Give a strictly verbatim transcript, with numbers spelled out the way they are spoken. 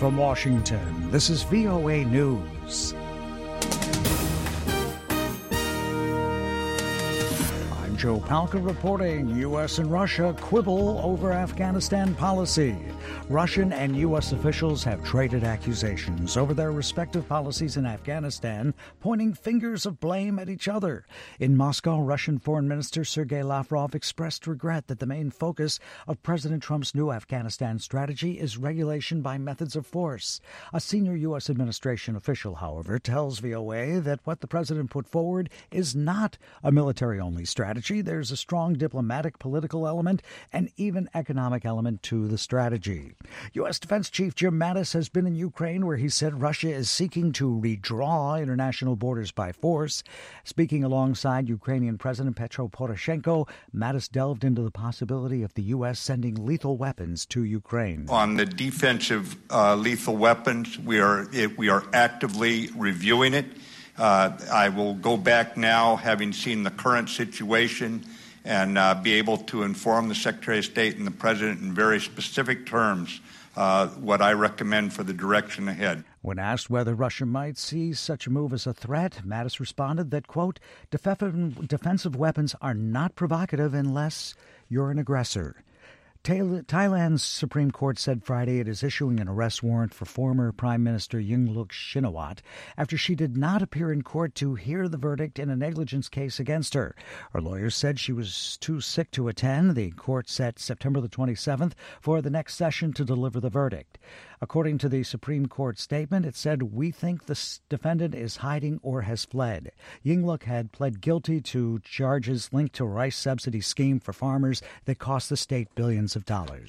From Washington, this is V O A News. I'm Joe Palca reporting. U S and Russia quibble over Afghanistan policy. Russian and U S officials have traded accusations over their respective policies in Afghanistan, pointing fingers of blame at each other. In Moscow, Russian Foreign Minister Sergei Lavrov expressed regret that the main focus of President Trump's new Afghanistan strategy is regulation by methods of force. A senior U S administration official, however, tells V O A that what the president put forward is not a military-only strategy. There's a strong diplomatic, political element and even economic element to the strategy. U S. Defense Chief Jim Mattis has been in Ukraine, where he said Russia is seeking to redraw international borders by force. Speaking alongside Ukrainian President Petro Poroshenko, Mattis delved into the possibility of the U S sending lethal weapons to Ukraine. On the defensive uh, lethal weapons, we are it, we are actively reviewing it. Uh, I will go back now, having seen the current situation, and uh, be able to inform the Secretary of State and the President in very specific terms uh, what I recommend for the direction ahead. When asked whether Russia might see such a move as a threat, Mattis responded that, quote, defensive weapons are not provocative unless you're an aggressor. Thailand's Supreme Court said Friday it is issuing an arrest warrant for former Prime Minister Yingluck Shinawatra after she did not appear in court to hear the verdict in a negligence case against her. Her lawyers said she was too sick to attend. The court set September the twenty-seventh for the next session to deliver the verdict. According to the Supreme Court statement, it said, "We think the defendant is hiding or has fled." Yingluck had pled guilty to charges linked to a rice subsidy scheme for farmers that cost the state billions of dollars.